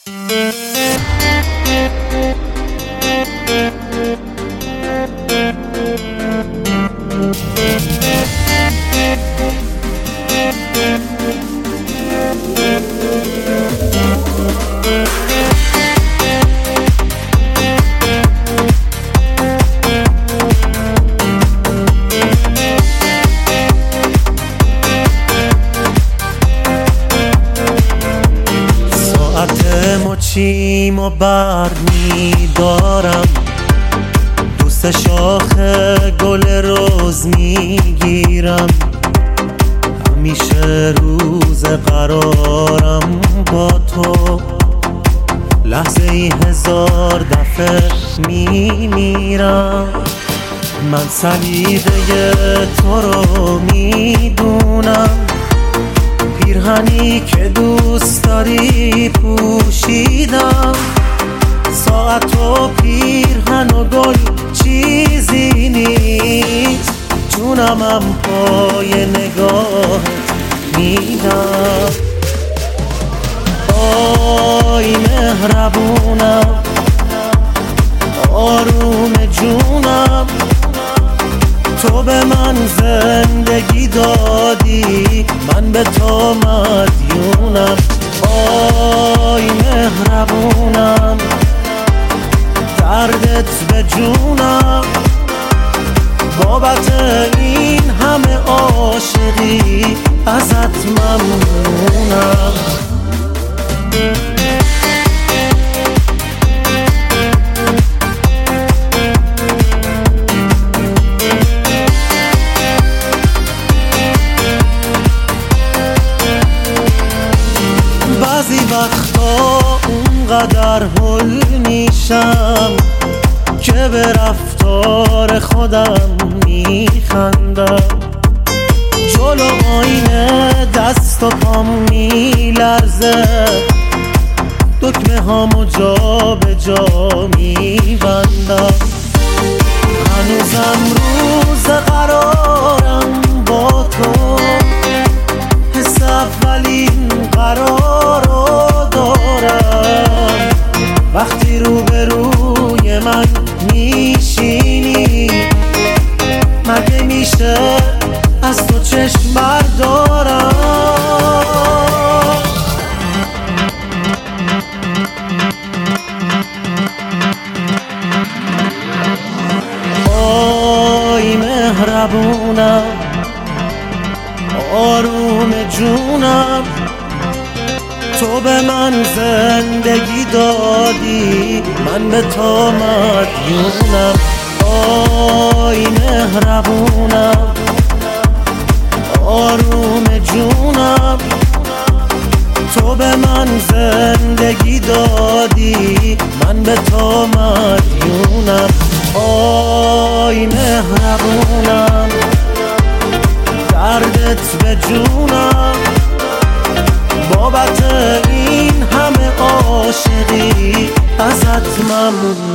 مچیم و بر می‌دارم، دوست شاخ گل روز میگیرم، همیشه روز قرارم با تو، لحظه ای هزار دفعه میمیرم. من سلیقه تو رو میدونم، پیرهنی که دوست داری پوشیدم، ساعت و پیرهن و گل چیزی نیست، جونمم پای نگاهت میدم. آی مهربونم، آروم جونم، تو به من زندگی دادی، من به تو مدیونم. آی مهربونم، دردت به جونم، بابت این همه عاشقی ازت ممنونم. بعضی وقتا اونقدر هول میشم که به رفتار خودم میخندم، جلو آینه دست و پام میلرزه، دکمه هامو جا به جا میبندم، هنوزم روز قرارم با تو، حس اولین قرار رو دارم، وقتی روبروی من میشینی مگه میشه از تو چشم بردارم. آی مهربونم، آروم جونم، تو به من زندگی دادی، من به تو مدیونم. آی مهربونم، آروم جونم، تو به من زندگی دادی، من به تو مدیونم. آی مهربونم، دردت به جونم، بابت این همه عاشقی ازت ممنونم.